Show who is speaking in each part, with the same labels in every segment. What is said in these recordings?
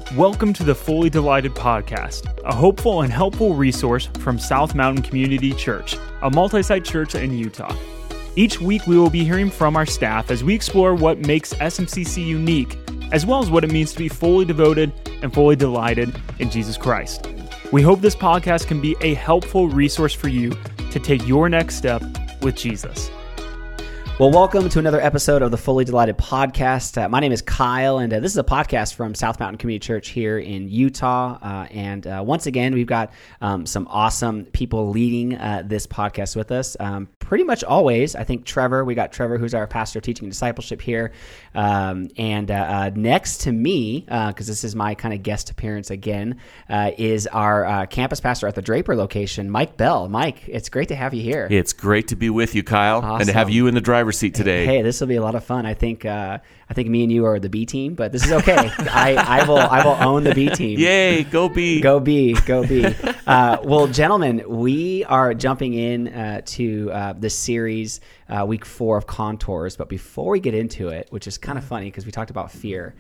Speaker 1: Welcome to the Fully Delighted Podcast, a hopeful and helpful resource from South Mountain Community Church, a multi-site church in Utah. Each week we will be hearing from our staff as we explore what makes SMCC unique, as well as what it means to be fully devoted and fully delighted in Jesus Christ. We hope this podcast can be a helpful resource for you to take your next step with Jesus.
Speaker 2: Well, welcome to another episode of the Fully Delighted Podcast. My name is Kyle, and this is a podcast from South Mountain Community Church here in Utah. And once again, we've got some awesome people leading this podcast with us. Pretty much always, I think we got Trevor, who's our pastor of teaching and discipleship here. And next to me, because this is my kind of guest appearance again, is our campus pastor at the Draper location, Mike Bell. Mike, it's great to have you here.
Speaker 3: It's great to be with you, Kyle,
Speaker 2: Awesome.
Speaker 3: and to have you in the driver's seat today.
Speaker 2: Hey, this will be a lot of fun. I think me and you are the B team, but this is okay. I will own the B team.
Speaker 3: Yay, go B.
Speaker 2: Go B, go B. Well, gentlemen, we are jumping in to this series, week 4 of Contours. But before we get into it, which is kind of funny because we talked about fear,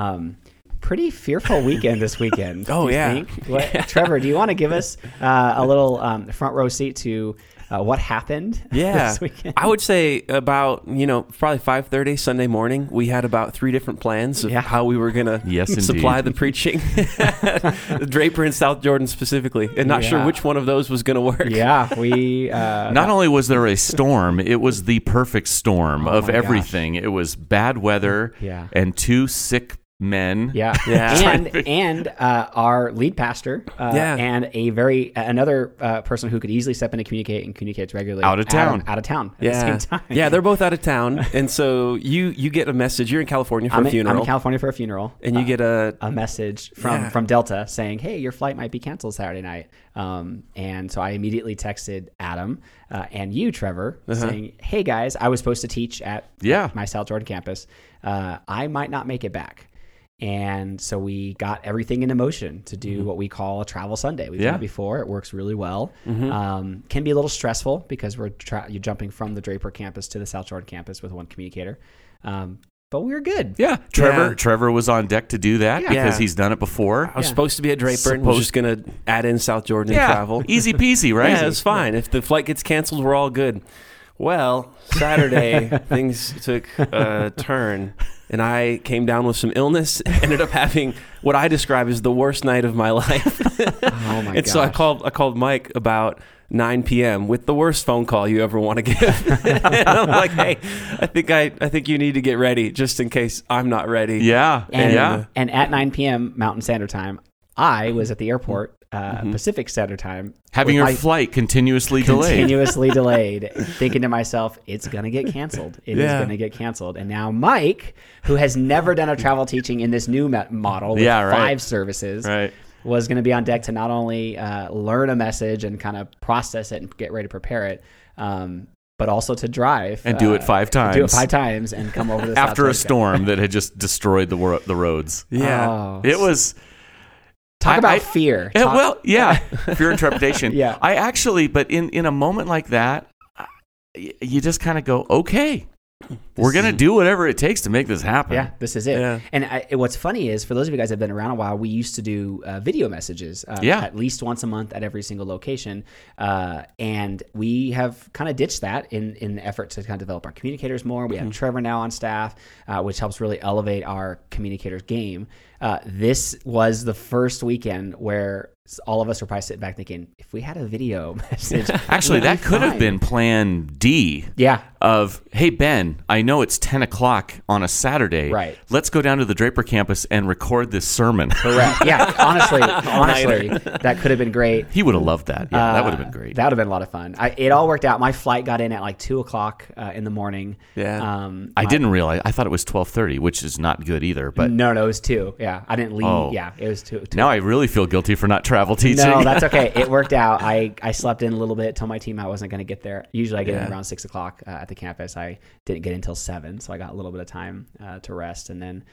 Speaker 2: pretty fearful weekend this weekend.
Speaker 4: Oh, yeah.
Speaker 2: Think? Trevor, do you want to give us a little front row seat to what happened this weekend?
Speaker 4: I would say about, probably 5:30 Sunday morning, we had about 3 different plans of how we were going to supply the preaching. Draper and South Jordan specifically, and not sure which one of those was going to work.
Speaker 2: Yeah, we...
Speaker 3: Not only was there a storm, it was the perfect storm of everything. Gosh. It was bad weather and 2 sick men.
Speaker 2: And our lead pastor and another person who could easily step in and communicates regularly
Speaker 3: out of town
Speaker 2: at the same time.
Speaker 4: Yeah, they're both out of town, and so you get a message. You're in California for a funeral.
Speaker 2: I'm in California for a funeral,
Speaker 4: and you get a
Speaker 2: message from Delta saying, "Hey, your flight might be canceled Saturday night." And so I immediately texted Adam and you, Trevor, saying, "Hey guys, I was supposed to teach at my South Jordan campus. I might not make it back." And so we got everything into motion to do what we call a travel Sunday. We've done it before. It works really well. Can be a little stressful because you're jumping from the Draper campus to the South Jordan campus with one communicator. But we were good.
Speaker 3: Yeah. Trevor was on deck to do that because he's done it before.
Speaker 4: I was supposed to be at Draper and was just going to add in South Jordan and travel.
Speaker 3: Easy peasy, right?
Speaker 4: Yeah, it's fine. If the flight gets canceled, we're all good. Well, Saturday, things took a turn, and I came down with some illness, ended up having what I describe as the worst night of my life.
Speaker 2: Oh, my gosh.
Speaker 4: So I called Mike about 9 p.m. with the worst phone call you ever want to give. And I'm like, hey, I think you need to get ready just in case I'm not ready.
Speaker 3: Yeah.
Speaker 2: And at 9 p.m. Mountain Standard Time, I was at the airport, Pacific Standard Time.
Speaker 3: Having your flight continuously delayed.
Speaker 2: Thinking to myself, it's going to get canceled. It is going to get canceled. And now Mike, who has never done a travel teaching in this new model with 5 services, was going to be on deck to not only learn a message and kind of process it and get ready to prepare it, but also to drive.
Speaker 3: And do it 5 times.
Speaker 2: Do it 5 times and come over this
Speaker 3: after a storm that had just destroyed the roads.
Speaker 4: Yeah.
Speaker 2: Oh.
Speaker 3: It was...
Speaker 2: Talk about fear.
Speaker 3: Fear and trepidation.
Speaker 2: Yeah.
Speaker 3: I actually, but in a moment like that, you just kind of go, okay, we're going to do whatever it takes to make this happen.
Speaker 2: Yeah, this is it.
Speaker 4: Yeah.
Speaker 2: And what's funny is, for those of you guys that have been around a while, we used to do video messages at least once a month at every single location. And we have kind of ditched that in the effort to kind of develop our communicators more. We have Trevor now on staff, which helps really elevate our communicators' game. This was the first weekend where all of us were probably sitting back thinking, if we had a video message,
Speaker 3: actually, that could have been plan D.
Speaker 2: Yeah.
Speaker 3: Of, hey, Ben, I know it's 10 o'clock on a Saturday.
Speaker 2: Right.
Speaker 3: Let's go down to the Draper campus and record this sermon.
Speaker 2: Correct. Yeah. Honestly, that could have been great.
Speaker 3: He would have loved that. Yeah, that would have been great.
Speaker 2: That would have been a lot of fun. It all worked out. My flight got in at like 2 o'clock in the morning.
Speaker 4: Yeah.
Speaker 3: I didn't realize. I thought it was 12:30, which is not good either. But
Speaker 2: no, it was 2. Yeah. I didn't leave.
Speaker 3: Oh.
Speaker 2: Yeah. It was 2.
Speaker 3: Now I really feel guilty for not travel teaching.
Speaker 2: No, that's okay. It worked out. I slept in a little bit, told my team I wasn't going to get there. Usually I get in around 6 o'clock at the campus. I didn't get in until 7, so I got a little bit of time to rest, and then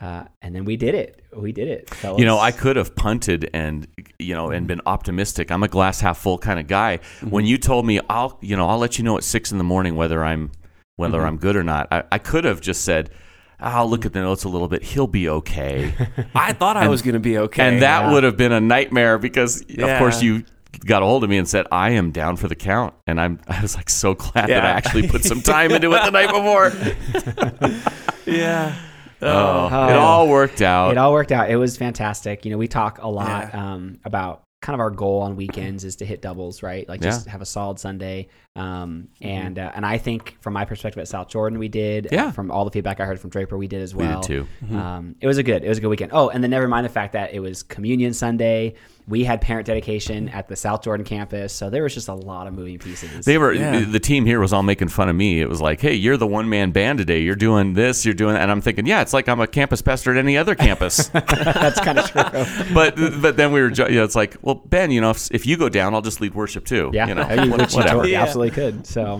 Speaker 2: we did it. Fellas.
Speaker 3: I could have punted and been optimistic. I'm a glass half full kind of guy. When you told me I'll let you know at 6 in the morning whether I'm good or not, I could have just said, I'll look at the notes a little bit. He'll be okay.
Speaker 4: I thought I was going to be okay.
Speaker 3: And that would have been a nightmare because, of course, you got a hold of me and said, I am down for the count. And I was like so glad that I actually put some time into it the night before.
Speaker 4: Yeah.
Speaker 3: It all worked out.
Speaker 2: It all worked out. It was fantastic. We talk a lot about kind of our goal on weekends is to hit doubles, right? Like just have a solid Sunday. And I think from my perspective at South Jordan, we did. From all the feedback I heard from Draper, we did as well.
Speaker 3: We did too.
Speaker 2: It was a good weekend. Oh, and then never mind the fact that it was Communion Sunday. We had parent dedication at the South Jordan campus, so there was just a lot of moving pieces.
Speaker 3: The team here was all making fun of me. It was like, hey, you're the one-man band today. You're doing this, you're doing that. And I'm thinking, it's like I'm a campus pastor at any other campus.
Speaker 2: That's kind of true.
Speaker 3: But then we were, it's like, well, Ben, if you go down, I'll just lead worship too.
Speaker 2: Yeah, whatever. You absolutely could. So,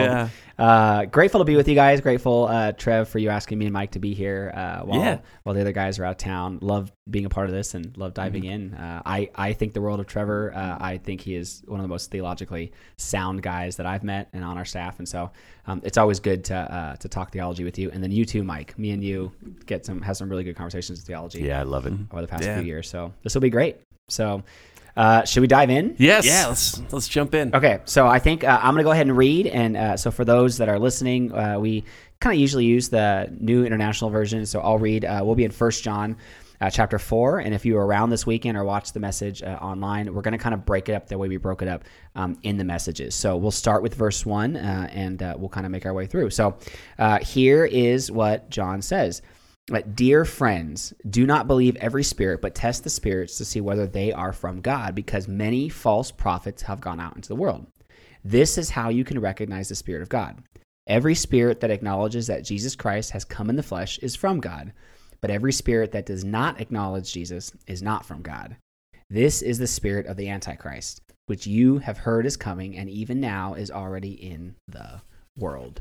Speaker 2: grateful to be with you guys. Grateful, Trev, for you asking me and Mike to be here while the other guys are out of town. Love being a part of this and love diving in. I think the world of Trevor. I think he is one of the most theologically sound guys that I've met and on our staff. And so it's always good to talk theology with you. And then you too, Mike. Me and you have some really good conversations of theology.
Speaker 3: Yeah, I love it.
Speaker 2: Over the past few years. So this will be great. So should we dive in?
Speaker 3: Yes.
Speaker 4: Yeah, let's jump in.
Speaker 2: Okay, so I think I'm going to go ahead and read. And so for those that are listening, we kind of usually use the New International Version. So I'll read. We'll be in 1 John chapter 4. And if you were around this weekend or watched the message online, we're going to kind of break it up the way we broke it up in the messages. So we'll start with verse 1 and we'll kind of make our way through. So here is what John says. Dear friends, do not believe every spirit, but test the spirits to see whether they are from God, because many false prophets have gone out into the world. This is how you can recognize the Spirit of God. Every spirit that acknowledges that Jesus Christ has come in the flesh is from God, but every spirit that does not acknowledge Jesus is not from God. This is the spirit of the Antichrist, which you have heard is coming, and even now is already in the world.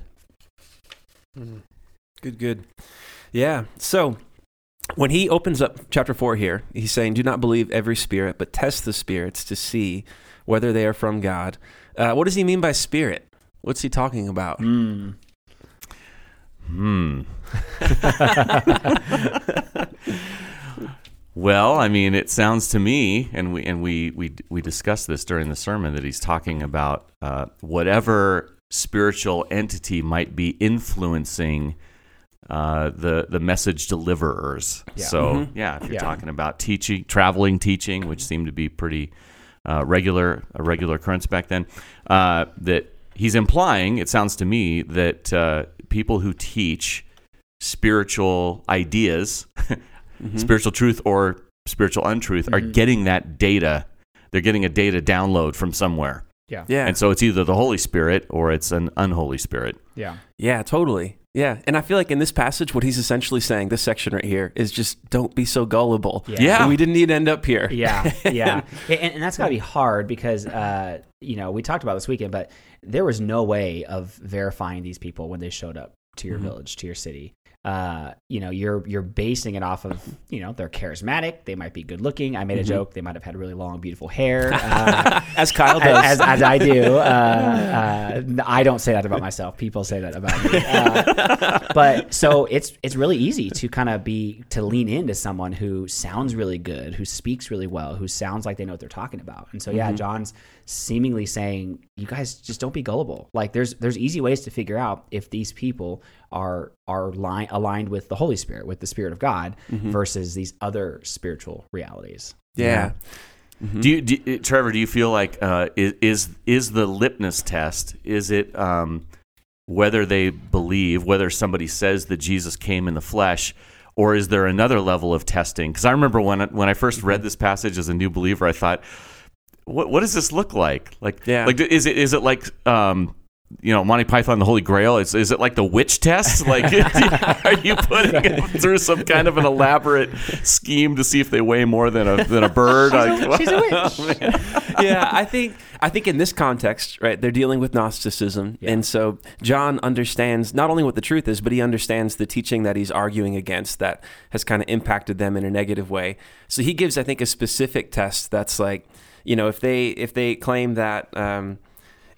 Speaker 4: Good. Yeah. So when he opens up chapter 4 here, he's saying, do not believe every spirit, but test the spirits to see whether they are from God. What does he mean by spirit? What's he talking about?
Speaker 3: Well, I mean, it sounds to me, and we discussed this during the sermon, that he's talking about whatever spiritual entity might be influencing the message deliverers. Yeah. So if you're talking about traveling teaching, which seemed to be pretty a regular occurrence back then, that he's implying, it sounds to me, that people who teach spiritual ideas, spiritual truth or spiritual untruth, are getting that data. They're getting a data download from somewhere.
Speaker 2: Yeah.
Speaker 3: And so it's either the Holy Spirit or it's an unholy spirit.
Speaker 2: Yeah.
Speaker 4: Yeah, totally. Yeah. And I feel like in this passage, what he's essentially saying, this section right here, is just don't be so gullible.
Speaker 3: Yeah.
Speaker 4: We didn't need to end up here.
Speaker 2: Yeah. And that's got to be hard because, we talked about this weekend, but there was no way of verifying these people when they showed up to your village, to your city. You're basing it off of, they're charismatic. They might be good looking. I made a joke. They might have had really long, beautiful hair.
Speaker 4: As Kyle does.
Speaker 2: As I do. I don't say that about myself. People say that about me. But so it's really easy to kind of to lean into someone who sounds really good, who speaks really well, who sounds like they know what they're talking about. And so, John's seemingly saying, you guys just don't be gullible. Like there's easy ways to figure out if these people are aligned with the Holy Spirit, with the Spirit of God, versus these other spiritual realities.
Speaker 4: Yeah.
Speaker 3: Mm-hmm. Trevor, do you feel like is the litmus test? Is it whether they believe, whether somebody says that Jesus came in the flesh, or is there another level of testing? Because I remember when I first read this passage as a new believer, I thought, what does this look like? Like is it like Monty Python, the Holy Grail? Is it like the witch test? Like, are you putting it through some kind of an elaborate scheme to see if they weigh more than a bird?
Speaker 2: She's a witch.
Speaker 4: Oh, yeah, I think in this context, right, they're dealing with Gnosticism, and so John understands not only what the truth is, but he understands the teaching that he's arguing against that has kind of impacted them in a negative way. So he gives, I think, a specific test that's like, if they claim that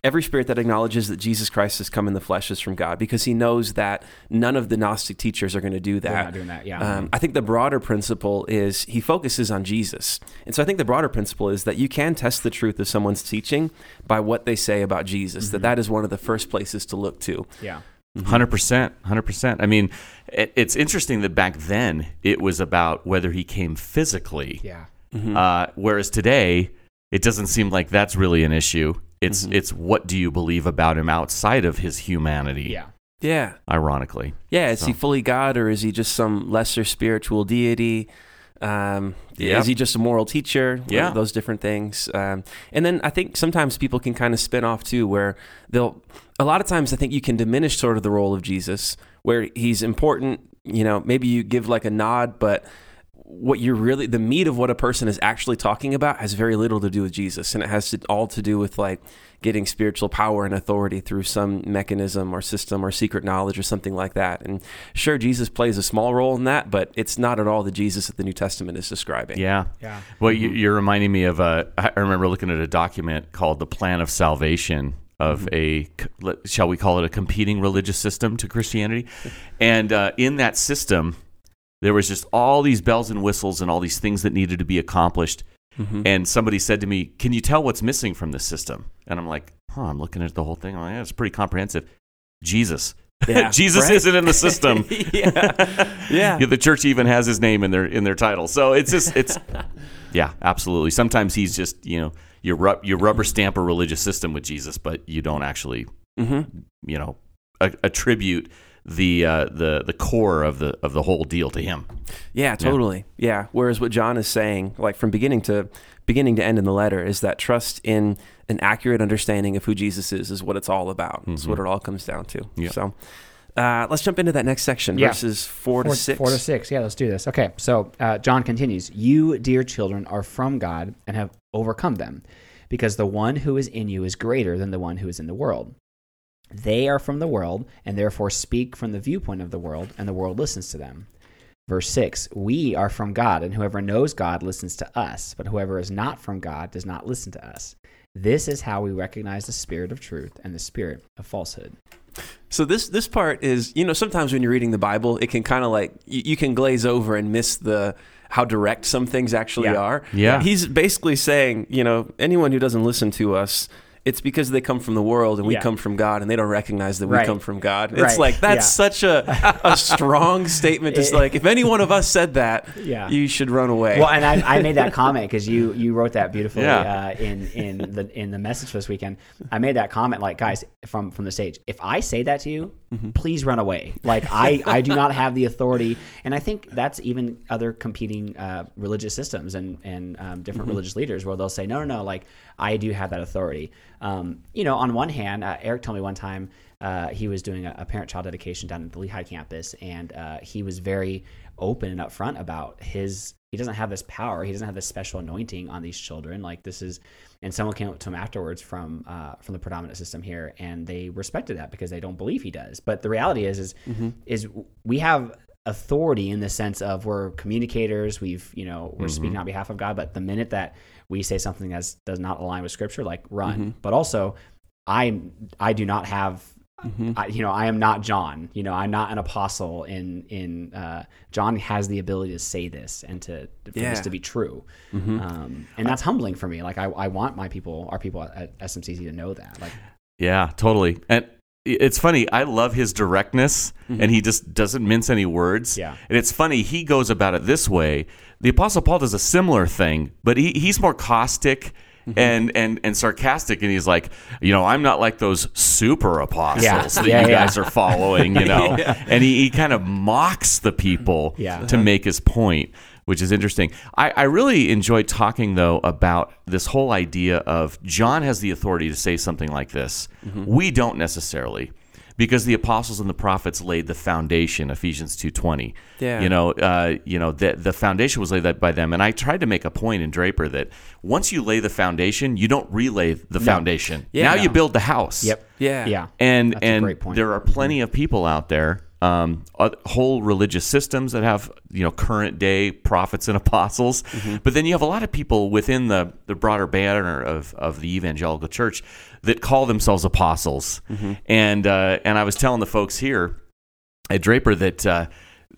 Speaker 4: every spirit that acknowledges that Jesus Christ has come in the flesh is from God, because he knows that none of the Gnostic teachers are going to do that.
Speaker 2: They're not doing that, yeah.
Speaker 4: I think the broader principle is he focuses on Jesus. And so I think the broader principle is that you can test the truth of someone's teaching by what they say about Jesus, that is one of the first places to look to.
Speaker 2: Yeah.
Speaker 3: 100%. I mean, it's interesting that back then it was about whether he came physically.
Speaker 2: Yeah.
Speaker 3: Whereas today, it doesn't seem like that's really an issue. It's what do you believe about him outside of his humanity?
Speaker 2: Yeah.
Speaker 4: Yeah.
Speaker 3: Ironically.
Speaker 4: Yeah. Is he fully God, or is he just some lesser spiritual deity? Is he just a moral teacher?
Speaker 3: Yeah.
Speaker 4: Those different things. And then I think sometimes people can kind of spin off too, where a lot of times I think you can diminish sort of the role of Jesus, where he's important, maybe you give like a nod, but what the meat of what a person is actually talking about has very little to do with Jesus. And it has all to do with like getting spiritual power and authority through some mechanism or system or secret knowledge or something like that. And sure, Jesus plays a small role in that, but it's not at all the Jesus that the New Testament is describing.
Speaker 3: Yeah. Well, you're reminding me of I remember looking at a document called The Plan of Salvation of shall we call it a competing religious system to Christianity? And in that system, there was just all these bells and whistles and all these things that needed to be accomplished. And somebody said to me, can you tell what's missing from this system? And I'm like, I'm looking at the whole thing. I'm like, it's pretty comprehensive. Jesus.
Speaker 4: Yeah,
Speaker 3: Jesus
Speaker 4: right?
Speaker 3: isn't in the system.
Speaker 4: Yeah.
Speaker 3: The church even has his name in their title. So it's yeah, absolutely. Sometimes he's just, you rubber stamp a religious system with Jesus, but you don't actually, attribute the core of the whole deal to him.
Speaker 4: Yeah, totally. Yeah. Whereas what John is saying, like from beginning to end in the letter, is that trust in an accurate understanding of who Jesus is what it's all about. It's what it all comes down to.
Speaker 3: Yeah.
Speaker 4: So let's jump into that next section, verses 4 to 6.
Speaker 2: 4 to 6. Yeah, let's do this. Okay, so John continues. You, dear children, are from God and have overcome them, because the one who is in you is greater than the one who is in the world. They are from the world and therefore speak from the viewpoint of the world, and the world listens to them. Verse 6, we are from God, and whoever knows God listens to us, but whoever is not from God does not listen to us. This is how we recognize the spirit of truth and the spirit of falsehood.
Speaker 4: So this part is, sometimes when you're reading the Bible, it can kind of like, you can glaze over and miss how direct some things actually are.
Speaker 3: Yeah.
Speaker 4: He's basically saying, anyone who doesn't listen to us, it's because they come from the world and we come from God, and they don't recognize that we come from God. It's like, that's such a strong statement. Just like, if any one of us said that, you should run away.
Speaker 2: Well, and I made that comment because you wrote that beautifully in the message this weekend. I made that comment, like, guys, from the stage, if I say that to you, please run away. Like, I do not have the authority. And I think that's even other competing religious systems and different religious leaders, where they'll say, no, like, I do have that authority. On one hand, Eric told me one time he was doing a parent-child dedication down at the Lehigh campus, and he was very open and upfront about he doesn't have this power, he doesn't have this special anointing on these children. Like, this is, and someone came up to him afterwards from the predominant system here, and they respected that because they don't believe he does. But the reality is we have authority in the sense of we're communicators, we're speaking on behalf of God, but the minute that we say something that does not align with Scripture, like, run. But also, I do not have, I am not John. I'm not an apostle. In John has the ability to say this and for this to be true, and that's humbling for me. Like, I want our people at SMCC to know that. Like,
Speaker 3: yeah, totally. And it's funny, I love his directness, and he just doesn't mince any words.
Speaker 2: Yeah.
Speaker 3: And it's funny, he goes about it this way. The Apostle Paul does a similar thing, but he's more caustic and sarcastic, and he's like, I'm not like those super apostles that you guys are following, And he kind of mocks the people to make his point, which is interesting. I really enjoyed talking, though, about this whole idea of John has the authority to say something like this. We don't necessarily, because the apostles and the prophets laid the foundation, Ephesians 2:20. The foundation was laid by them. And I tried to make a point in Draper that once you lay the foundation, you don't relay the foundation. Now you build the house.
Speaker 2: Yep.
Speaker 4: Yeah.
Speaker 2: Yeah.
Speaker 3: And
Speaker 2: That's a great point.
Speaker 3: there are plenty of people out there whole religious systems that have current day prophets and apostles, but then you have a lot of people within the broader banner of the evangelical church that call themselves apostles. And I was telling the folks here at Draper that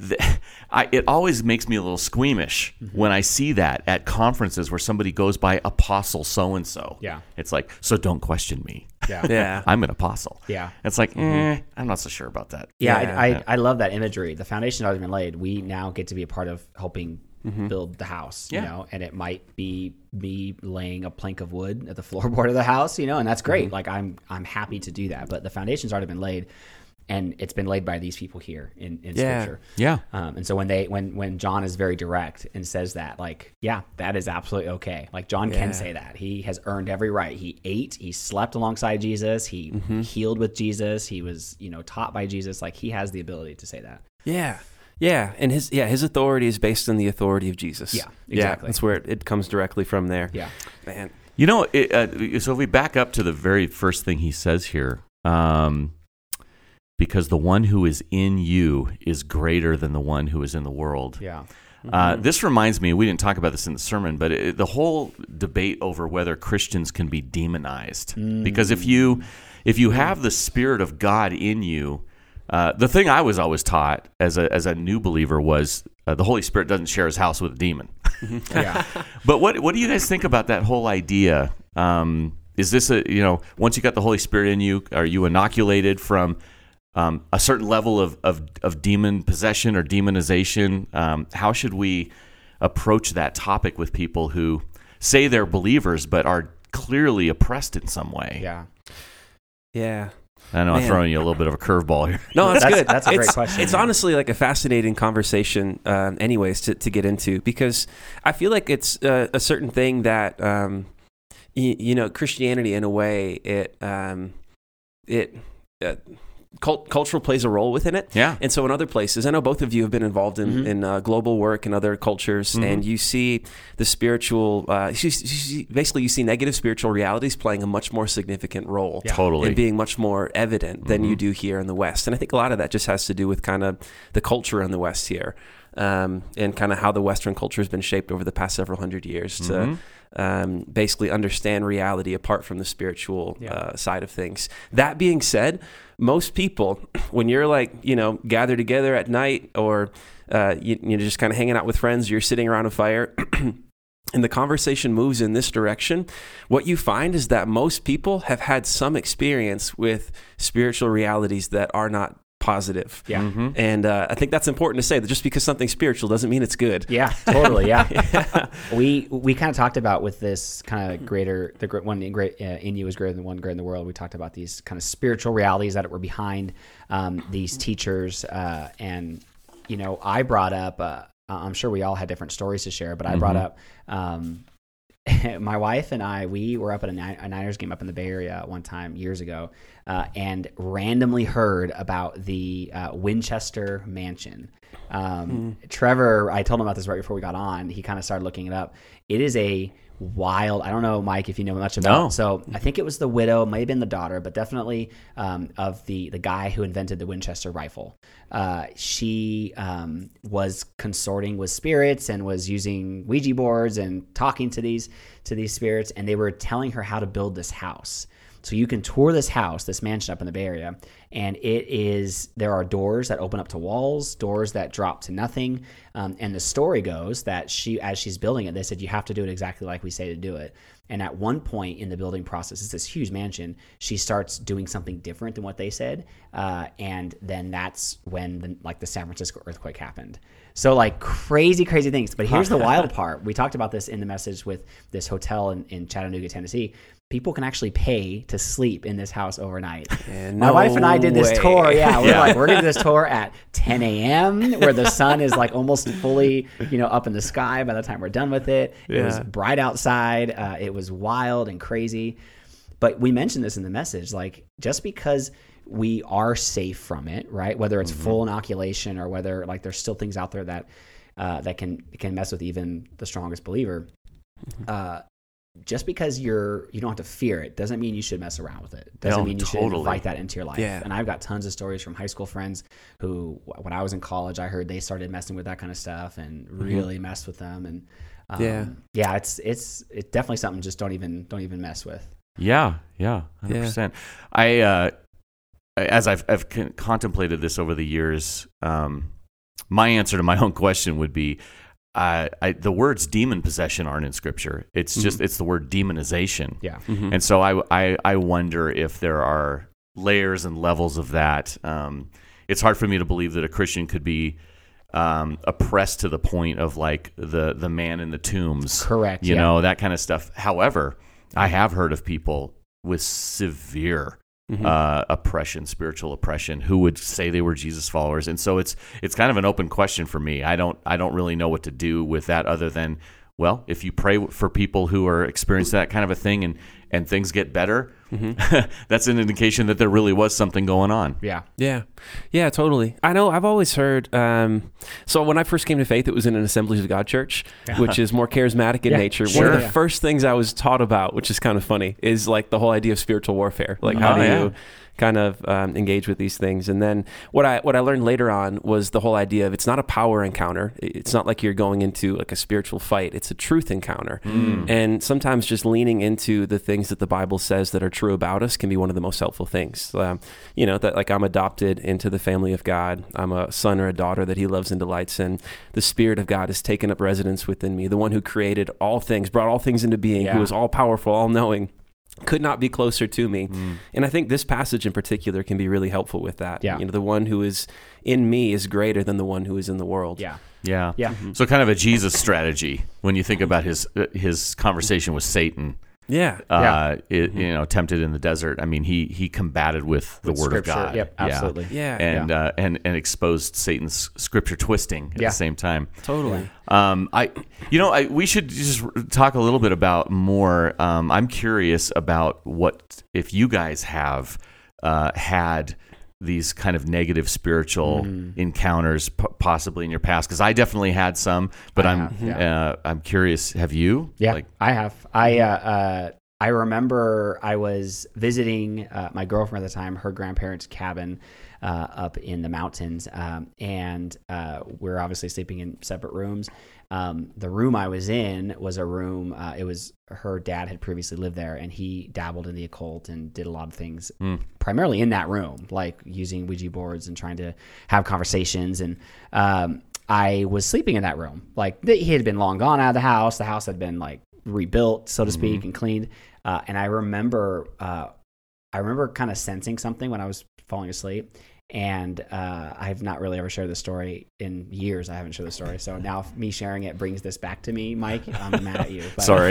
Speaker 3: it always makes me a little squeamish when I see that at conferences where somebody goes by apostle so-and-so.
Speaker 2: Yeah.
Speaker 3: It's like, so don't question me.
Speaker 2: Yeah.
Speaker 3: I'm an apostle.
Speaker 2: Yeah.
Speaker 3: It's like, I'm not so sure about that.
Speaker 2: Yeah. I love that imagery. The foundation's already been laid. We now get to be a part of helping build the house, and it might be me laying a plank of wood at the floorboard of the house, and that's great. Like I'm happy to do that, but the foundation's already been laid. And it's been laid by these people here in Scripture.
Speaker 3: Yeah.
Speaker 2: And so when John is very direct and says that, like, that is absolutely okay. Like John can say that. He has earned every right. He ate, he slept alongside Jesus, he healed with Jesus, he was, taught by Jesus. Like he has the ability to say that.
Speaker 4: Yeah. Yeah. And his authority is based on the authority of Jesus.
Speaker 2: Yeah, exactly.
Speaker 4: That's where it comes directly from there.
Speaker 2: Yeah.
Speaker 4: Man.
Speaker 3: So if we back up to the very first thing he says here, because the one who is in you is greater than the one who is in the world.
Speaker 2: Yeah.
Speaker 3: This reminds me, we didn't talk about this in the sermon, but the whole debate over whether Christians can be demonized. Because if you have the Spirit of God in you, the thing I was always taught as a new believer was the Holy Spirit doesn't share his house with a demon. But what do you guys think about that whole idea? Is this once you got the Holy Spirit in you, are you inoculated from a certain level of demon possession or demonization? How should we approach that topic with people who say they're believers but are clearly oppressed in some way?
Speaker 4: Yeah.
Speaker 3: I know I'm throwing you a little bit of a curveball here.
Speaker 4: No, that's good.
Speaker 2: That's a great question.
Speaker 4: It's honestly like a fascinating conversation, anyways, to get into, because I feel like it's a certain thing that Christianity, in a way, cultural plays a role within it.
Speaker 3: Yeah.
Speaker 4: And so in other places, I know both of you have been involved in global work and other cultures, and you see the spiritual, basically you see negative spiritual realities playing a much more significant role.
Speaker 3: Totally.
Speaker 4: And being much more evident than you do here in the West. And I think a lot of that just has to do with kind of the culture in the West here, and kind of how the Western culture has been shaped over the past several hundred years to basically understand reality apart from the spiritual side of things. That being said, most people, when you're gathered together at night, or you're just kind of hanging out with friends, you're sitting around a fire, and the conversation moves in this direction, what you find is that most people have had some experience with spiritual realities that are not positive. And I think that's important to say, that just because something's spiritual doesn't mean it's good.
Speaker 2: Yeah, totally. Yeah. We kind of talked about with this kind of the one in you is greater than one greater in the world. We talked about these kind of spiritual realities that were behind these teachers. And, I brought up, I'm sure we all had different stories to share, but I brought up, my wife and I, we were up at a Niners game up in the Bay Area one time years ago, and randomly heard about the Winchester Mansion. Trevor, I told him about this right before we got on. He kind of started looking it up. It is a wild, I don't know, Mike, if you know much about it. So I think it was the widow, might have been the daughter, but definitely of the guy who invented the Winchester rifle. She was consorting with spirits and was using Ouija boards and talking to these spirits, and they were telling her how to build this house. So you can tour this house, this mansion up in the Bay Area, and there are doors that open up to walls, doors that drop to nothing. And the story goes that as she's building it, they said, you have to do it exactly like we say to do it. And at one point in the building process, it's this huge mansion, she starts doing something different than what they said. And then that's when the San Francisco earthquake happened. So crazy things. But here's the wild part. We talked about this in the message with this hotel in Chattanooga, Tennessee. People can actually pay to sleep in this house overnight. My wife and I did this tour. Yeah, we're going to do this tour at 10 a.m. where the sun is almost fully, up in the sky by the time we're done with it. It was bright outside. It was wild and crazy. But we mentioned this in the message, just because we are safe from it, right? Whether it's full inoculation or whether there's still things out there that can mess with even the strongest believer. just because you don't have to fear it doesn't mean you should mess around with it. Doesn't mean you should invite that into your life.
Speaker 4: Yeah.
Speaker 2: And I've got tons of stories from high school friends who, when I was in college, I heard they started messing with that kind of stuff and really messed with them. And it's definitely something just don't even mess with.
Speaker 3: Yeah, 100%. I as I've contemplated this over the years, my answer to my own question would be, the words demon possession aren't in Scripture. It's just it's the word demonization.
Speaker 2: Yeah,
Speaker 3: and so I wonder if there are layers and levels of that. It's hard for me to believe that a Christian could be oppressed to the point of like the man in the tombs,
Speaker 2: correct?
Speaker 3: You know, that kind of stuff. However, I have heard of people with severe oppression, spiritual oppression, who would say they were Jesus followers, and so it's kind of an open question for me. I don't really know what to do with that, other than, well, if you pray for people who are experiencing that kind of a thing and things get better, that's an indication that there really was something going on.
Speaker 4: Yeah, totally. I know I've always heard, so when I first came to faith, it was in an Assemblies of God church, which is more charismatic in nature.
Speaker 2: Sure.
Speaker 4: One of the first things I was taught about, which is kind of funny, is like the whole idea of spiritual warfare. Like how do you kind of engage with these things? And then what I learned later on was the whole idea of, it's not a power encounter. It's not like you're going into like a spiritual fight. It's a truth encounter. And sometimes just leaning into the things that the Bible says that are true about us can be one of the most helpful things. That like I'm adopted into the family of God. I'm a son or a daughter that he loves and delights in. The Spirit of God has taken up residence within me. The one who created all things, brought all things into being, who is all powerful, all knowing, could not be closer to me. And I think this passage in particular can be really helpful with that. The one who is in me is greater than the one who is in the world.
Speaker 3: Yeah. So kind of a Jesus strategy when you think about his conversation with Satan. Tempted in the desert. I mean, he combated with the Word
Speaker 2: Scripture.
Speaker 3: of God.
Speaker 2: Yep, absolutely.
Speaker 3: And exposed Satan's Scripture twisting at the same time.
Speaker 4: Totally.
Speaker 3: We should just talk a little bit about more. I'm curious about what if you guys have had these kind of negative spiritual encounters possibly in your past, because I definitely had some, but I'm curious, have you?
Speaker 2: I have. I remember I was visiting my girlfriend at the time, her grandparents' cabin up in the mountains, and we're obviously sleeping in separate rooms. The room I was in was a room, it was her dad had previously lived there, and he dabbled in the occult and did a lot of things primarily in that room, like using Ouija boards and trying to have conversations. And I was sleeping in that room. Like, he had been long gone out of the house. The house had been like rebuilt, so to speak, and cleaned. And I remember kind of sensing something when I was falling asleep. And I've not really ever shared this story in years. I haven't shared the story. So now me sharing it brings this back to me, Mike. I'm mad at you. But,
Speaker 3: sorry.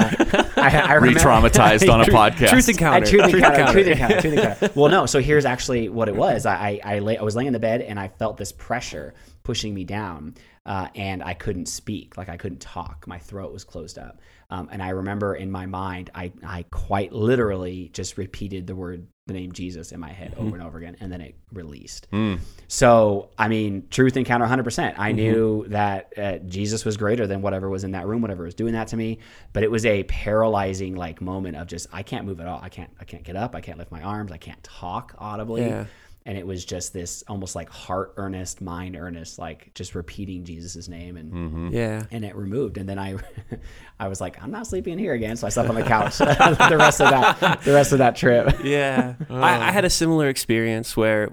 Speaker 2: I
Speaker 3: Re-traumatized on a podcast.
Speaker 4: Truth encounter.
Speaker 2: Truth encounter. Well, no. So here's actually what it was. I was laying in the bed and I felt this pressure pushing me down. And I couldn't speak, like I couldn't talk. My throat was closed up. And I remember in my mind, I quite literally just repeated the name Jesus in my head over and over again, and then it released. So, I mean, truth encounter 100%. I knew that Jesus was greater than whatever was in that room, whatever was doing that to me. But it was a paralyzing like moment of just, I can't move at all. I can't get up. I can't lift my arms. I can't talk audibly. Yeah. And it was just this almost like heart earnest, mind earnest, like just repeating Jesus's name, and and it removed. And then I was like, I'm not sleeping in here again, so I slept on the couch the rest of that trip.
Speaker 4: Yeah, I had a similar experience where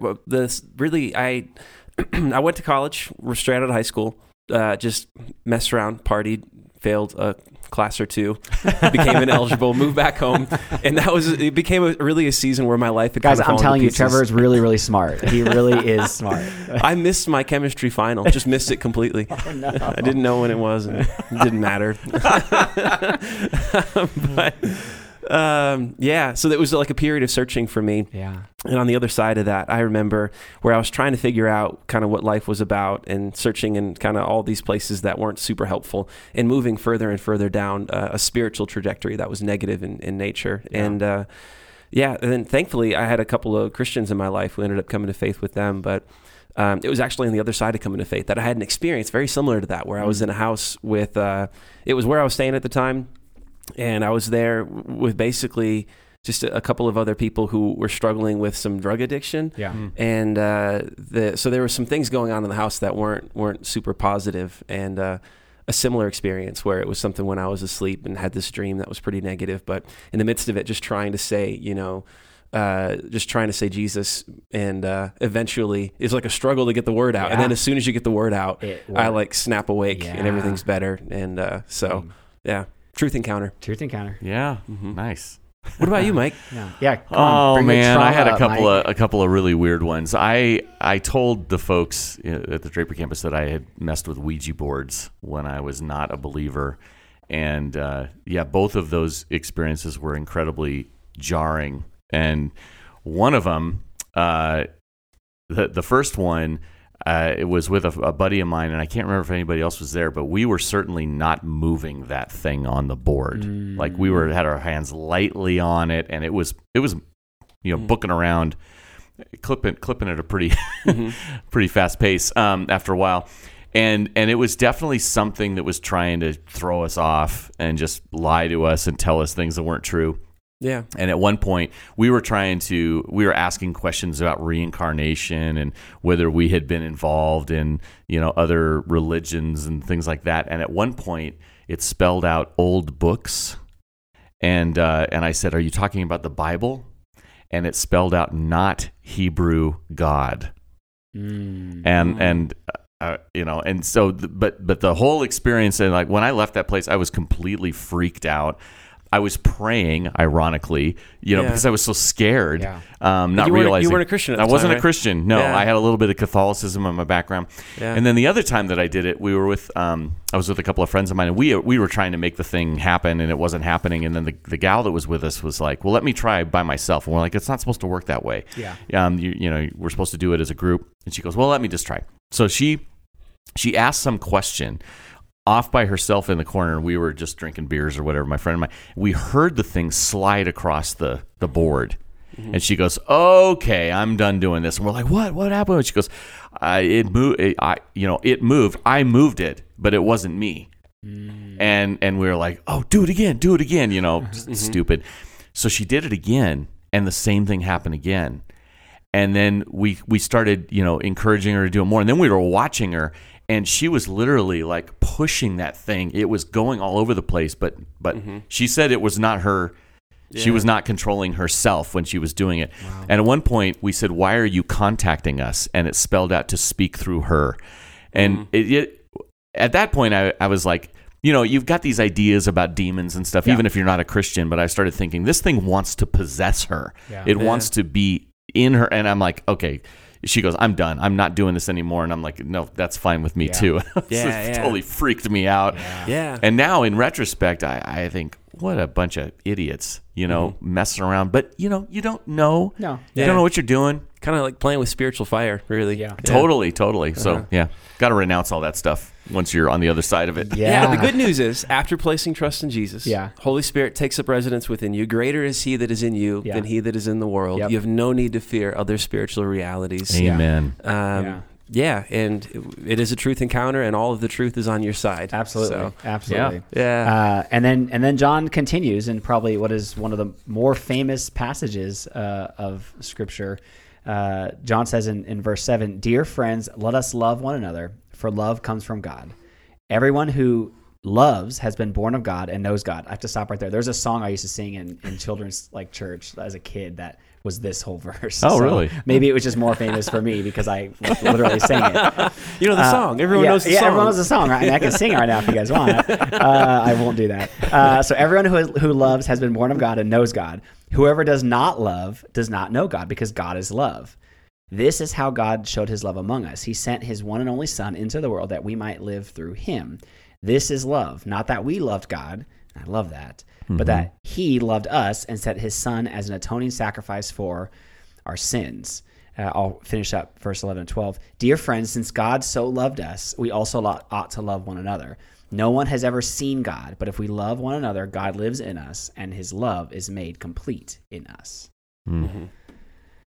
Speaker 4: I went to college, was straight out of high school, just messed around, partied, failed a class or two, became ineligible, moved back home, and it became really a season where my life had
Speaker 2: guys,
Speaker 4: kind of
Speaker 2: I'm telling you, Trevor is really, really smart. He really is smart.
Speaker 4: I missed my chemistry final, just missed it completely.
Speaker 2: Oh, no.
Speaker 4: I didn't know when it was, and it didn't matter. So that was like a period of searching for me.
Speaker 2: Yeah.
Speaker 4: And on the other side of that, I remember where I was trying to figure out kind of what life was about, and searching in kind of all these places that weren't super helpful, and moving further and further down a spiritual trajectory that was negative in nature. Yeah. And and then thankfully I had a couple of Christians in my life who ended up coming to faith with them, but it was actually on the other side of coming to faith that I had an experience very similar to that, where I was in a house with, it was where I was staying at the time. And I was there with basically just a couple of other people who were struggling with some drug addiction.
Speaker 2: Yeah.
Speaker 4: And so there were some things going on in the house that weren't super positive, and a similar experience where it was something when I was asleep and had this dream that was pretty negative, but in the midst of it, just trying to say, Jesus, and eventually it's like a struggle to get the word out.
Speaker 2: Yeah.
Speaker 4: And then as soon as you get the word out, I like snap awake and everything's better. And truth encounter.
Speaker 2: Truth encounter.
Speaker 3: Yeah. Nice.
Speaker 4: What about you, Mike?
Speaker 2: Yeah.
Speaker 3: Oh man, I had a
Speaker 2: Mike.
Speaker 3: couple of really weird ones. I told the folks at the Draper campus that I had messed with Ouija boards when I was not a believer, and both of those experiences were incredibly jarring. And one of them, the first one, it was with a buddy of mine, and I can't remember if anybody else was there, but we were certainly not moving that thing on the board. Like we had our hands lightly on it, and it was booking around, clipping at a pretty pretty fast pace after a while. And it was definitely something that was trying to throw us off and just lie to us and tell us things that weren't true.
Speaker 4: Yeah.
Speaker 3: And at one point, we were asking questions about reincarnation and whether we had been involved in, other religions and things like that. And at one point, it spelled out old books. And I said, "Are you talking about the Bible?" And it spelled out not Hebrew God. And so, but the whole experience, and like when I left that place, I was completely freaked out. I was praying, ironically, because I was so scared, not realizing.
Speaker 4: You weren't a Christian at the time,
Speaker 3: I wasn't
Speaker 4: right?
Speaker 3: a Christian. No,
Speaker 4: Yeah.
Speaker 3: I had a little bit of Catholicism in my background.
Speaker 4: Yeah.
Speaker 3: And then the other time that I did it, I was with a couple of friends of mine, and we were trying to make the thing happen, and it wasn't happening. And then the gal that was with us was like, "Well, let me try by myself." And we're like, "It's not supposed to work that way.
Speaker 2: Yeah.
Speaker 3: We're supposed to do it as a group." And she goes, "Well, let me just try." So she asked some question off by herself in the corner. We were just drinking beers or whatever, my friend and I. We heard the thing slide across the board. And she goes, "Okay, I'm done doing this." And we're like, "What happened?" And she goes, "It moved. It moved. I moved it, but it wasn't me." And we were like, "Oh, do it again. Just stupid." So she did it again, and the same thing happened again. And then we started, encouraging her to do it more. And then we were watching her, and she was literally like pushing that thing. It was going all over the place, but she said it was not her. Yeah. She was not controlling herself when she was doing it. Wow. And at one point we said, "Why are you contacting us?" And it spelled out to speak through her. And at that point I was like, you've got these ideas about demons and stuff, even if you're not a Christian. But I started thinking, this thing wants to possess her. Yeah. It wants to be in her. And I'm like, okay. She goes, "I'm done. I'm not doing this anymore." And I'm like, "No, that's fine with me too." It totally freaked me out.
Speaker 4: Yeah.
Speaker 3: And now in retrospect, I think, what a bunch of idiots, messing around. But, you don't know.
Speaker 2: No.
Speaker 3: You don't know what you're doing.
Speaker 4: Kind of like playing with spiritual fire, really.
Speaker 2: Yeah.
Speaker 3: Totally. So, got to renounce all that stuff once you're on the other side of it.
Speaker 4: Yeah. The good news is, after placing trust in Jesus,
Speaker 2: Yeah.
Speaker 4: Holy Spirit takes up residence within you. Greater is He that is in you than he that is in the world.
Speaker 2: Yep.
Speaker 4: You have no need to fear other spiritual realities.
Speaker 3: Amen.
Speaker 4: And it is a truth encounter, and all of the truth is on your side.
Speaker 2: Absolutely. Absolutely.
Speaker 4: Yeah.
Speaker 2: And then John continues in probably what is one of the more famous passages of Scripture. John says in verse 7, "Dear friends, let us love one another, for love comes from God. Everyone who loves has been born of God and knows God." I have to stop right there. There's a song I used to sing in children's church as a kid that was this whole verse.
Speaker 3: Oh, really?
Speaker 2: Maybe it was just more famous for me because I literally sang it.
Speaker 4: You know the song. Everyone knows the song.
Speaker 2: Yeah, everyone knows the song, right? And I can sing it right now if you guys want. I won't do that. So everyone who loves has been born of God and knows God. Whoever does not love does not know God, because God is love. This is how God showed His love among us. He sent His one and only Son into the world that we might live through Him. This is love, not that we loved God. I love that. But that He loved us and sent His Son as an atoning sacrifice for our sins. I'll finish up verse 11 and 12. "Dear friends, since God so loved us, we also ought to love one another. No one has ever seen God, but if we love one another, God lives in us, and His love is made complete in us."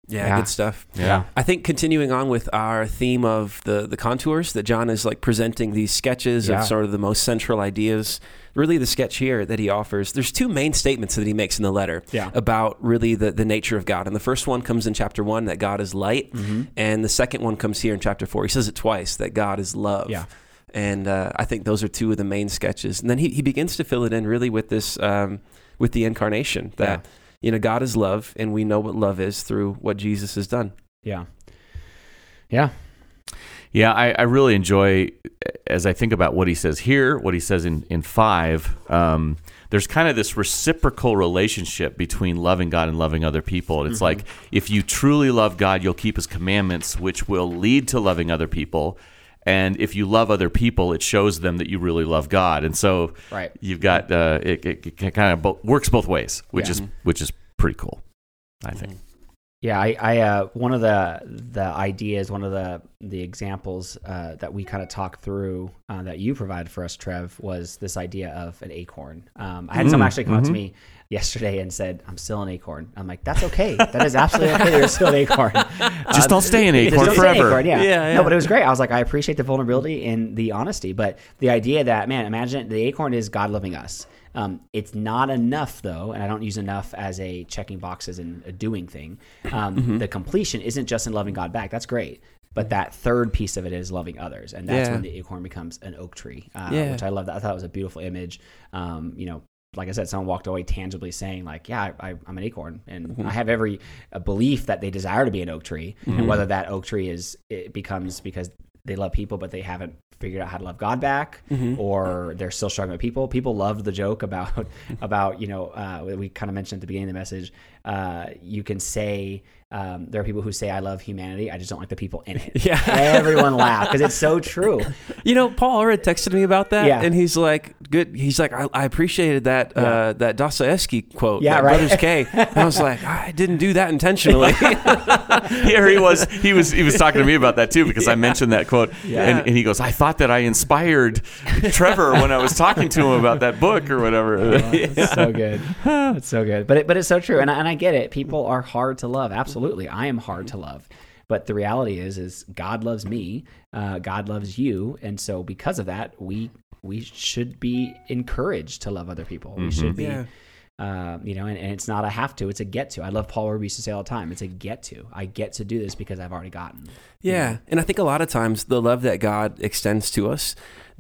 Speaker 4: Yeah, good stuff.
Speaker 3: Yeah.
Speaker 4: I think continuing on with our theme of the contours, that John is like presenting these sketches of sort of the most central ideas. Really, the sketch here that he offers, there's two main statements that he makes in the letter about really the nature of God. And the first one comes in chapter 1, that God is light. And the second one comes here in chapter 4. He says it twice, that God is love.
Speaker 2: Yeah.
Speaker 4: And I think those are two of the main sketches. And then he begins to fill it in really with this, with the incarnation, that God is love, and we know what love is through what Jesus has done.
Speaker 2: Yeah. Yeah.
Speaker 3: Yeah, I really enjoy, as I think about what he says here, what he says in 5, there's kind of this reciprocal relationship between loving God and loving other people. It's like, if you truly love God, you'll keep his commandments, which will lead to loving other people. And if you love other people, it shows them that you really love God. And so you've got, it kind of works both ways, which is pretty cool, I think.
Speaker 2: Yeah, I one of the ideas, one of the examples that we kind of talked through that you provided for us, Trev, was this idea of an acorn. I had someone actually come up to me yesterday and said, "I'm still an acorn." I'm like, "That's okay. That is absolutely okay. You're still an acorn.
Speaker 3: Just don't stay an acorn
Speaker 2: don't
Speaker 3: forever."
Speaker 2: Stay an acorn,
Speaker 4: Yeah.
Speaker 2: No, but it was great. I was like, I appreciate the vulnerability and the honesty, but the idea that, man, imagine the acorn is God loving us. It's not enough, though, and I don't use enough as a checking boxes and a doing thing. The completion isn't just in loving God back. That's great. But that third piece of it is loving others. And that's when the acorn becomes an oak tree, which I love. That. I thought it was a beautiful image. Like I said, someone walked away tangibly saying, like, yeah, I'm an acorn. And I have every belief that they desire to be an oak tree. And whether that oak tree becomes because they love people, but they haven't figured out how to love God back, or they're still struggling with people. People loved the joke about we kind of mentioned at the beginning of the message. You can say there are people who say I love humanity, I just don't like the people in it.
Speaker 4: Yeah,
Speaker 2: everyone laughed because it's so true.
Speaker 4: Paul already texted me about that, and he's like, "Good." He's like, "I appreciated that that Dostoevsky quote, Brothers K." And I was like, "I didn't do that intentionally."
Speaker 3: Here he was. He was talking to me about that too, because I mentioned that quote, and he goes, "I thought that I inspired Trevor when I was talking to him about that book or whatever."
Speaker 2: It's so good. It's so good. But it's so true, and I get it. People are hard to love. Absolutely, I am hard to love. But the reality is God loves me. God loves you, and so because of that, we should be encouraged to love other people. We should be. And it's not a have to, it's a get to. I love Paul Ruby used to say all the time, it's a get to. I get to do this because I've already gotten.
Speaker 4: Yeah. And I think a lot of times the love that God extends to us,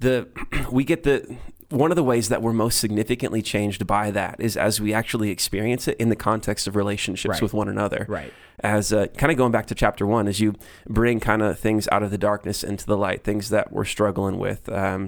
Speaker 4: one of the ways that we're most significantly changed by that is as we actually experience it in the context of relationships with one another. Right. As kind of going back to chapter 1, as you bring kind of things out of the darkness into the light, things that we're struggling with.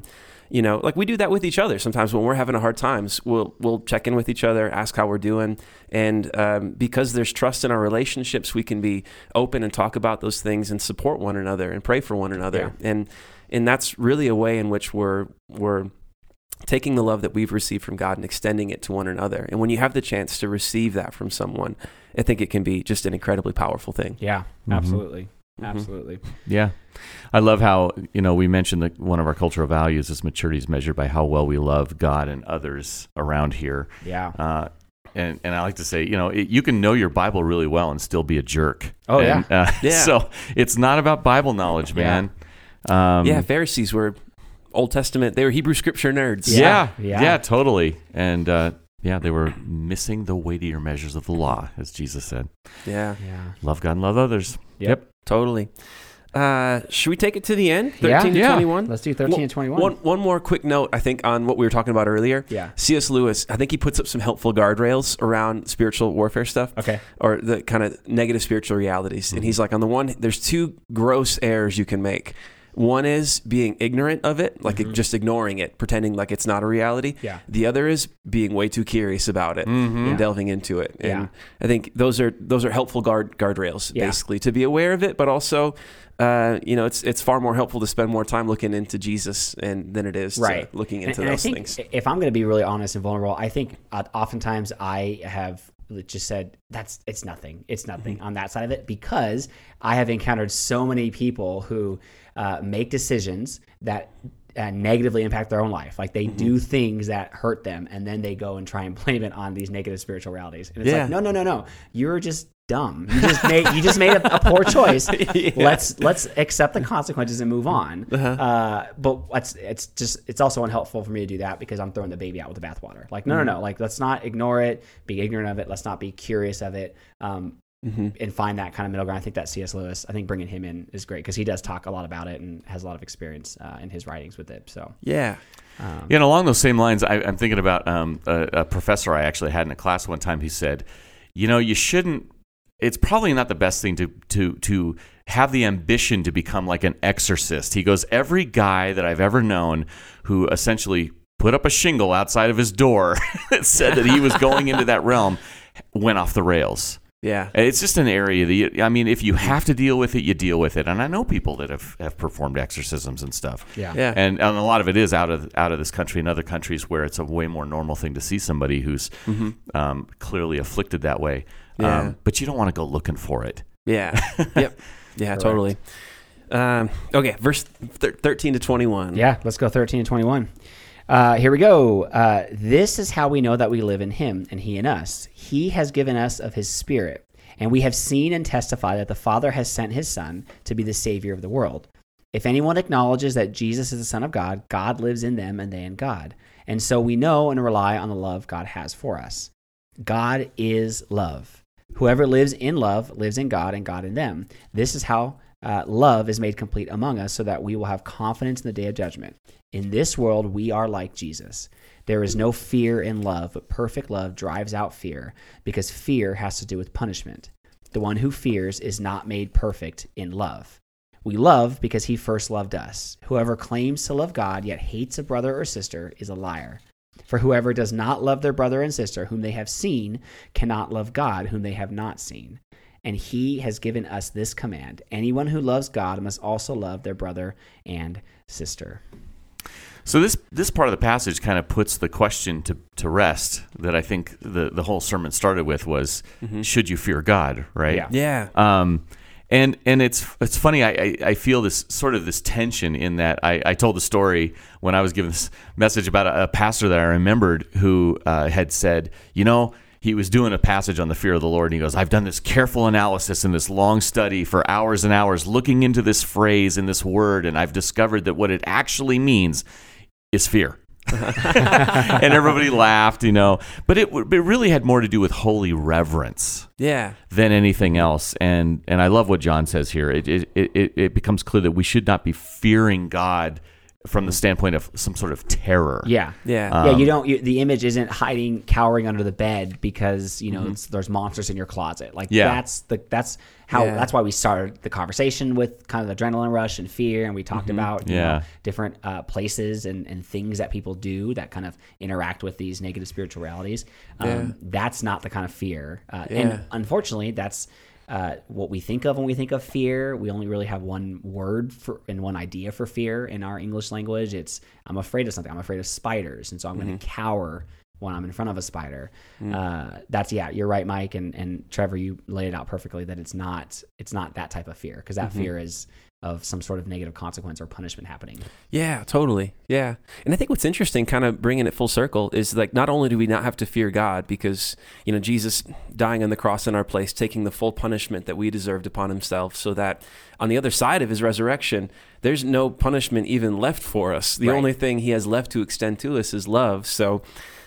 Speaker 4: Like we do that with each other. Sometimes when we're having a hard times, we'll check in with each other, ask how we're doing. And because there's trust in our relationships, we can be open and talk about those things and support one another and pray for one another. Yeah. And that's really a way in which we're taking the love that we've received from God and extending it to one another. And when you have the chance to receive that from someone, I think it can be just an incredibly powerful thing.
Speaker 2: Yeah, absolutely. Absolutely.
Speaker 3: Yeah. I love how, we mentioned that one of our cultural values is maturity is measured by how well we love God and others around here.
Speaker 2: Yeah.
Speaker 3: And I like to say, you can know your Bible really well and still be a jerk.
Speaker 2: Oh,
Speaker 3: So it's not about Bible knowledge, man.
Speaker 4: Pharisees were Old Testament. They were Hebrew Scripture nerds.
Speaker 3: Yeah, totally. And they were missing the weightier measures of the law, as Jesus said.
Speaker 4: Yeah.
Speaker 3: Love God and love others. Yep.
Speaker 4: Totally. Should we take it to the end? 13 to 21?
Speaker 2: Let's do 13 and 21.
Speaker 4: One more quick note, I think, on what we were talking about earlier.
Speaker 2: Yeah.
Speaker 4: C.S. Lewis, I think he puts up some helpful guardrails around spiritual warfare stuff.
Speaker 2: Okay.
Speaker 4: Or the kind of negative spiritual realities. And he's like, on the one, there's two gross errors you can make. One is being ignorant of it, like just ignoring it, pretending like it's not a reality.
Speaker 2: Yeah.
Speaker 4: The other is being way too curious about it and delving into it. And I think those are helpful guardrails, basically, to be aware of it, but also, it's far more helpful to spend more time looking into Jesus than it is to looking into those things.
Speaker 2: If I'm going to be really honest and vulnerable, I think oftentimes I have just said it's nothing on that side of it, because I have encountered so many people who make decisions that negatively impact their own life. Like they do things that hurt them, and then they go and try and blame it on these negative spiritual realities. And it's like, no. You're just dumb. You just made a poor choice.
Speaker 4: Yeah.
Speaker 2: Let's accept the consequences and move on. But it's also unhelpful for me to do that because I'm throwing the baby out with the bathwater. Like no. Like let's not ignore it, be ignorant of it. Let's not be curious of it. And find that kind of middle ground. I think that C.S. Lewis, I think bringing him in is great because he does talk a lot about it and has a lot of experience in his writings with it. So
Speaker 4: yeah.
Speaker 3: And along those same lines, I'm thinking about a professor I actually had in a class one time. He said, you shouldn't. It's probably not the best thing to have the ambition to become like an exorcist. He goes, every guy that I've ever known who essentially put up a shingle outside of his door that said that he was going into that realm went off the rails.
Speaker 4: Yeah.
Speaker 3: It's just an area that, if you have to deal with it, you deal with it. And I know people that have performed exorcisms and stuff.
Speaker 2: Yeah.
Speaker 3: And a lot of it is out of this country and other countries where it's a way more normal thing to see somebody who's clearly afflicted that way.
Speaker 4: Yeah.
Speaker 3: But you don't want to go looking for it.
Speaker 4: Yeah. Yep. Yeah, totally. Okay, verse 13 to 21.
Speaker 2: Yeah, let's go 13 to 21. Here we go. This is how we know that we live in him and he in us. He has given us of his Spirit, and we have seen and testify that the Father has sent his Son to be the Savior of the world. If anyone acknowledges that Jesus is the Son of God, God lives in them and they in God. And so we know and rely on the love God has for us. God is love. Whoever lives in love lives in God and God in them. This is how love is made complete among us so that we will have confidence in the day of judgment. In this world, we are like Jesus. There is no fear in love, but perfect love drives out fear because fear has to do with punishment. The one who fears is not made perfect in love. We love because he first loved us. Whoever claims to love God yet hates a brother or sister is a liar. For whoever does not love their brother and sister whom they have seen cannot love God whom they have not seen. And he has given us this command. Anyone who loves God must also love their brother and sister.
Speaker 3: So this part of the passage kind of puts the question to rest that I think the whole sermon started with was, should you fear God, right?
Speaker 4: Yeah.
Speaker 3: And it's funny, I feel this tension in that I told the story when I was giving this message about a pastor that I remembered who had said, he was doing a passage on the fear of the Lord, and he goes, I've done this careful analysis and this long study for hours and hours looking into this phrase and this word, and I've discovered that what it actually means is fear. And everybody laughed, but it really had more to do with holy reverence than anything else. And I love what John says here. It becomes clear that we should not be fearing God from the standpoint of some sort of terror.
Speaker 2: Yeah. The image isn't hiding, cowering under the bed because there's monsters in your closet. That's why we started the conversation with kind of the adrenaline rush and fear, and we talked about different places and things that people do that kind of interact with these negative spiritual realities. That's not the kind of fear, and unfortunately, that's what we think of when we think of fear. We only really have one word and one idea for fear in our English language. It's I'm afraid of something. I'm afraid of spiders, and so I'm going to cower when I'm in front of a spider. You're right, Mike, and Trevor, you laid it out perfectly that it's not that type of fear, because that fear is of some sort of negative consequence or punishment happening.
Speaker 4: Yeah, totally. Yeah. And I think what's interesting, kind of bringing it full circle, is like not only do we not have to fear God because, Jesus dying on the cross in our place, taking the full punishment that we deserved upon himself, so that on the other side of his resurrection, there's no punishment even left for us. The only thing he has left to extend to us is love. So,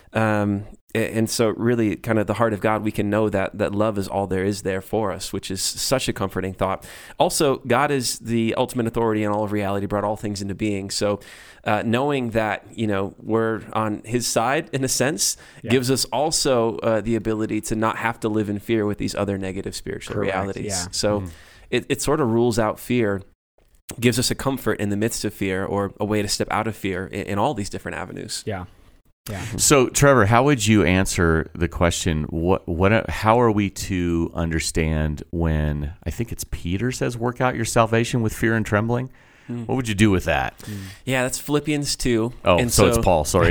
Speaker 4: and so really kind of the heart of God, we can know that love is all there is there for us, which is such a comforting thought. Also, God is the ultimate authority in all of reality, brought all things into being. So knowing that, we're on his side in a sense, gives us also the ability to not have to live in fear with these other negative spiritual realities. Yeah. So it sort of rules out fear, gives us a comfort in the midst of fear, or a way to step out of fear in all these different avenues.
Speaker 2: Yeah. Yeah.
Speaker 3: So, Trevor, how would you answer the question? How are we to understand when I think it's Peter says, "Work out your salvation with fear and trembling"? What would you do with that?
Speaker 4: Yeah, that's Philippians 2.
Speaker 3: Oh, and so it's Paul. Sorry.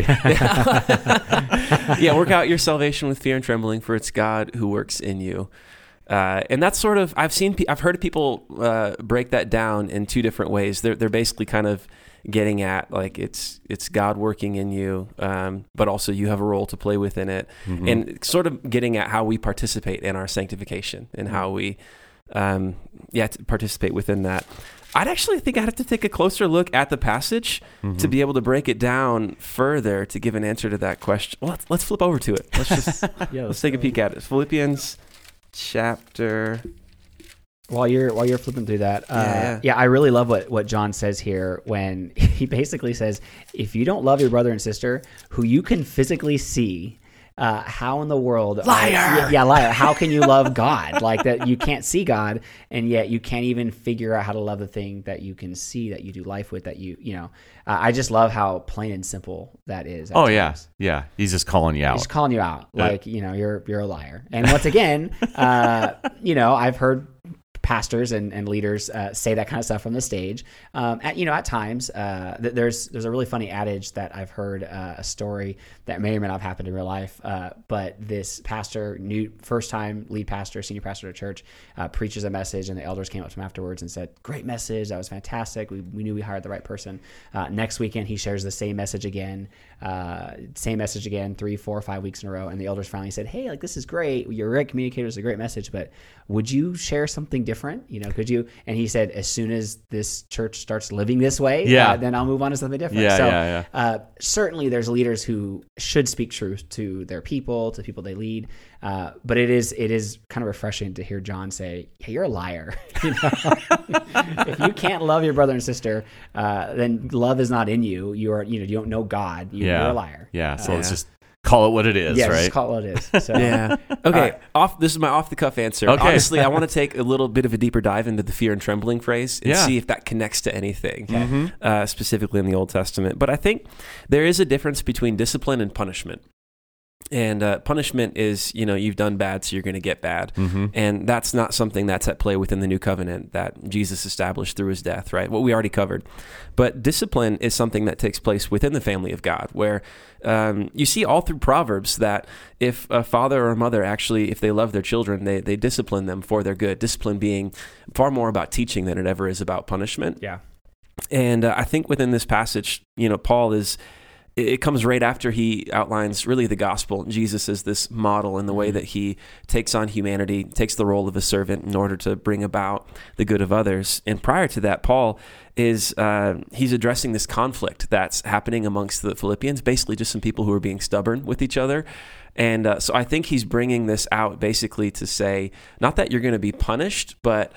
Speaker 4: Yeah, work out your salvation with fear and trembling, for it's God who works in you. And that's sort of I've heard people break that down in two different ways. They're basically kind of getting at like it's God working in you, but also you have a role to play within it, and sort of getting at how we participate in our sanctification and how we to participate within that. I'd actually think I'd have to take a closer look at the passage to be able to break it down further to give an answer to that question. Well, let's flip over to it. Let's just let's take a peek at it. Philippians chapter.
Speaker 2: While you're flipping through that, I really love what John says here when he basically says, if you don't love your brother and sister who you can physically see, how in the world,
Speaker 3: liar?
Speaker 2: Liar. How can you love God like that? You can't see God, and yet you can't even figure out how to love the thing that you can see, that you do life with, that I just love how plain and simple that is.
Speaker 3: Oh times. Yeah. He's just calling you out.
Speaker 2: He's calling you out, like you're a liar. And once again, I've heard pastors and leaders say that kind of stuff from the stage. At times, there's a really funny adage that I've heard, a story that may or may not have happened in real life. But this pastor, first time lead pastor, senior pastor at a church, preaches a message, and the elders came up to him afterwards and said, "Great message. That was fantastic. We knew we hired the right person." Next weekend, he shares the same message again, 3, 4, 5 weeks in a row. And the elders finally said, "Hey, like, this is great. You're a great communicator. It's a great message, but would you share something different? Could you?" And he said, "As soon as this church starts living this way, then I'll move on to something different." Certainly there's leaders who should speak truth to their people, to people they lead. But it is kind of refreshing to hear John say, "Hey, you're a liar." If you can't love your brother and sister, then love is not in you. You don't know God. You're a liar.
Speaker 3: Yeah. So let's just call it what it is, right?
Speaker 2: Just call it what it is. So.
Speaker 4: Okay. This is my off-the-cuff answer. Okay. Honestly, I want to take a little bit of a deeper dive into the fear and trembling phrase and see if that connects to anything, specifically in the Old Testament. But I think there is a difference between discipline and punishment. And punishment is, you've done bad, so you're going to get bad. And that's not something that's at play within the new covenant that Jesus established through his death, right? What we already covered. But discipline is something that takes place within the family of God, where you see all through Proverbs that if a father or a mother actually, if they love their children, they discipline them for their good. Discipline being far more about teaching than it ever is about punishment.
Speaker 2: Yeah.
Speaker 4: And I think within this passage, Paul it comes right after he outlines really the gospel. Jesus is this model in the way that he takes on humanity, takes the role of a servant in order to bring about the good of others. And prior to that, Paul is he's addressing this conflict that's happening amongst the Philippians, basically just some people who are being stubborn with each other. And so I think he's bringing this out basically to say, not that you're going to be punished, but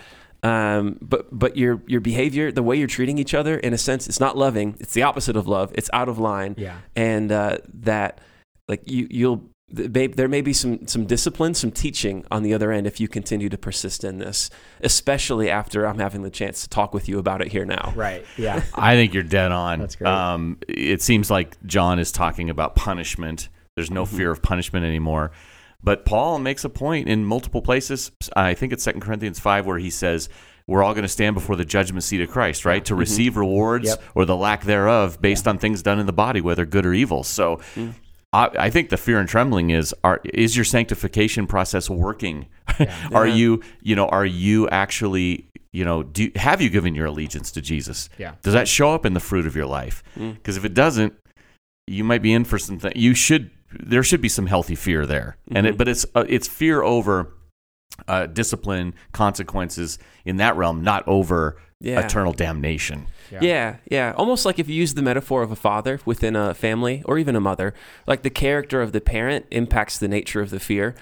Speaker 4: your behavior, the way you're treating each other, in a sense, it's not loving. It's the opposite of love. It's out of line.
Speaker 2: Yeah.
Speaker 4: And that, like, there may be some discipline, some teaching on the other end if you continue to persist in this, especially after I'm having the chance to talk with you about it here now.
Speaker 2: Right. Yeah.
Speaker 3: I think you're dead on.
Speaker 2: That's great.
Speaker 3: It seems like John is talking about punishment. There's no fear of punishment anymore. But Paul makes a point in multiple places. I think it's 2 Corinthians 5 where he says, we're all going to stand before the judgment seat of Christ, right? To receive rewards or the lack thereof based on things done in the body, whether good or evil. So I think the fear and trembling is your sanctification process working? Are you actually, have you given your allegiance to Jesus?
Speaker 2: Yeah.
Speaker 3: Does that show up in the fruit of your life? Because if it doesn't, you might be in for something. There should be some healthy fear there, but it's fear over discipline, consequences in that realm, not over eternal damnation.
Speaker 4: Yeah. Almost like if you use the metaphor of a father within a family, or even a mother, like the character of the parent impacts the nature of the fear.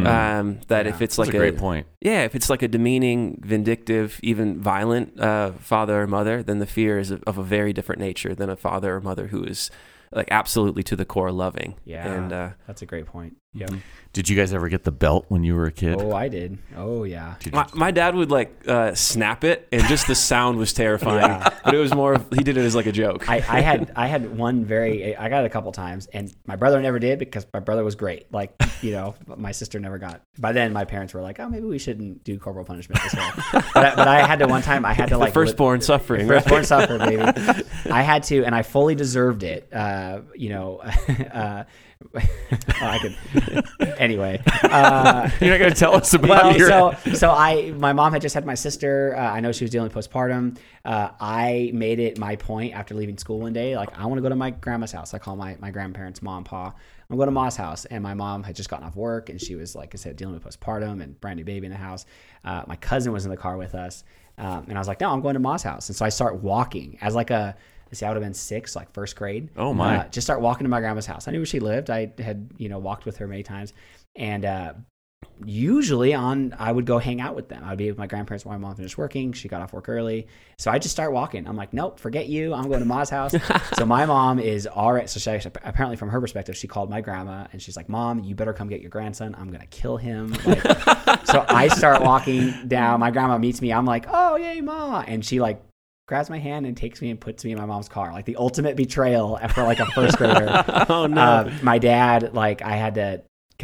Speaker 4: If it's like
Speaker 3: a great point.
Speaker 4: Yeah, if it's like a demeaning, vindictive, even violent father or mother, then the fear is of a very different nature than a father or mother who is like absolutely to the core loving.
Speaker 2: Yeah, and that's a great point. Yep.
Speaker 3: Did you guys ever get the belt when you were a kid?
Speaker 2: Oh, I did. Oh, yeah.
Speaker 4: My dad would snap it, and just the sound was terrifying. But it was more of, he did it as like a joke.
Speaker 2: I had one I got it a couple times, and my brother never did because my brother was great. Like, my sister never got. By then, my parents were like, oh, maybe we shouldn't do corporal punishment this way. But I had to one time,
Speaker 4: the firstborn suffering.
Speaker 2: Firstborn suffering, baby. I had to, and I fully deserved it. I could anyway.
Speaker 3: You're not going to tell us about
Speaker 2: my mom had just had my sister. I know she was dealing with postpartum. I made it my point after leaving school one day, like, I want to go to my grandma's house. I call my grandparents mom and pa. I'm going to Ma's house, and my mom had just gotten off work, and she was, like I said, dealing with postpartum and brand new baby in the house. My cousin was in the car with us, and I was like, no, I'm going to Ma's house. And so I start walking as like I would have been 6, like first grade.
Speaker 3: Oh my!
Speaker 2: Just start walking to my grandma's house. I knew where she lived. I had walked with her many times, and usually I would go hang out with them. I would be with my grandparents while my mom finished working. She got off work early, so I just start walking. I'm like, nope, forget you. I'm going to Ma's house. So my mom is already. So she actually, apparently, from her perspective, she called my grandma and she's like, Mom, you better come get your grandson. I'm gonna kill him. Like, so I start walking down. My grandma meets me. I'm like, oh yay, Ma, and she like grabs my hand and takes me and puts me in my mom's car. Like the ultimate betrayal for like a first grader.
Speaker 4: Oh no.
Speaker 2: My dad, like I had to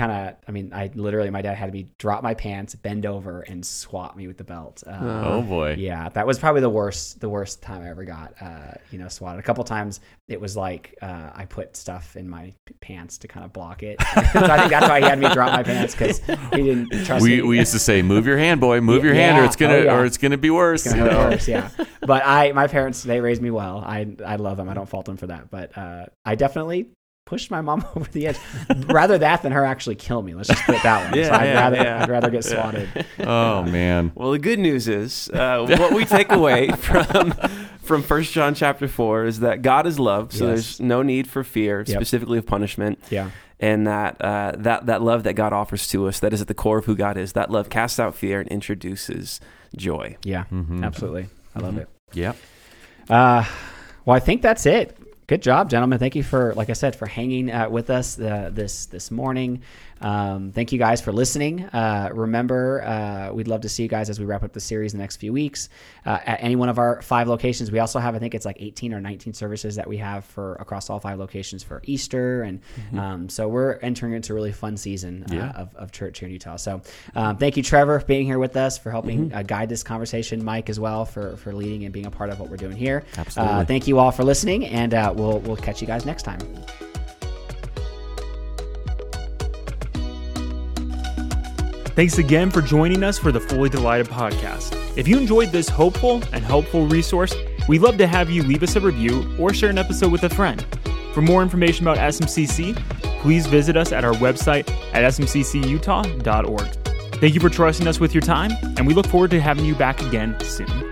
Speaker 2: my dad had me drop my pants, bend over, and swat me with the belt.
Speaker 3: Oh boy.
Speaker 2: Yeah, that was probably the worst time I ever got, swatted. A couple times it was like I put stuff in my pants to kind of block it. So I think that's why he had me drop my pants, because he didn't trust me.
Speaker 3: We used to say, "Move your hand, boy, move your hand, or it's gonna be worse."
Speaker 2: It's gonna be worse, yeah. But my parents, they raised me well. I love them. I don't fault them for that. But I definitely pushed my mom over the edge. Rather that than her actually kill me. Let's just put it that way. I'd rather get swatted.
Speaker 3: Oh man.
Speaker 4: Well, the good news is what we take away from 1 John chapter 4 is that God is love, so there's no need for fear, specifically of punishment.
Speaker 2: Yeah.
Speaker 4: And that love that God offers to us, that is at the core of who God is. That love casts out fear and introduces joy.
Speaker 2: Yeah, absolutely. I love it.
Speaker 3: Yep.
Speaker 2: Well, I think that's it. Good job, gentlemen. Thank you for, like I said, for hanging with us this morning. Thank you guys for listening. Remember, we'd love to see you guys as we wrap up the series in the next few weeks at any one of our 5 locations. We also have, I think it's like 18 or 19 services that we have for across all 5 locations for Easter. And so we're entering into a really fun season of church here in Utah. So thank you, Trevor, for being here with us, for helping guide this conversation. Mike as well for leading and being a part of what we're doing here.
Speaker 3: Absolutely.
Speaker 2: Thank you all for listening, and we'll catch you guys next time.
Speaker 1: Thanks again for joining us for the Fully Delighted podcast. If you enjoyed this hopeful and helpful resource, we'd love to have you leave us a review or share an episode with a friend. For more information about SMCC, please visit us at our website at smccutah.org. Thank you for trusting us with your time, and we look forward to having you back again soon.